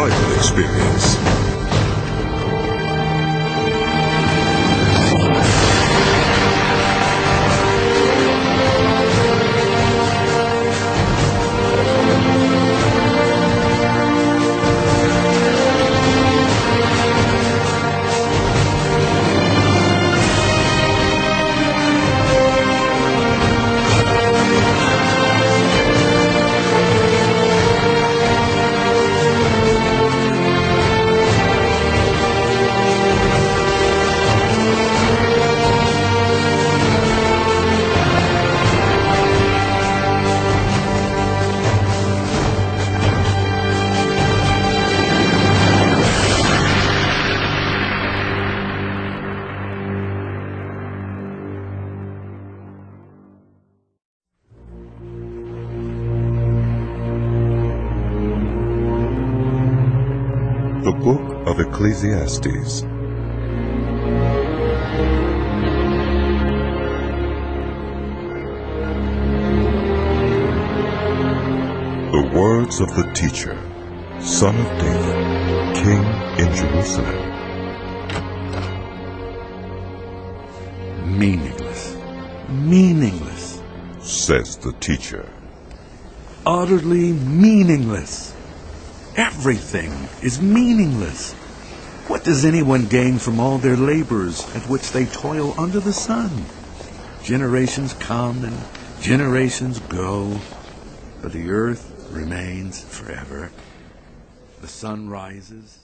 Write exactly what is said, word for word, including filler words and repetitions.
unrivaled experience. The Book of Ecclesiastes. The words of the teacher, son of David, king in Jerusalem. Meaningless. Meaningless. Says the teacher. Utterly meaningless. Everything is meaningless. What does anyone gain from all their labors at which they toil under the sun? Generations come and generations go, but the earth remains forever. The sun rises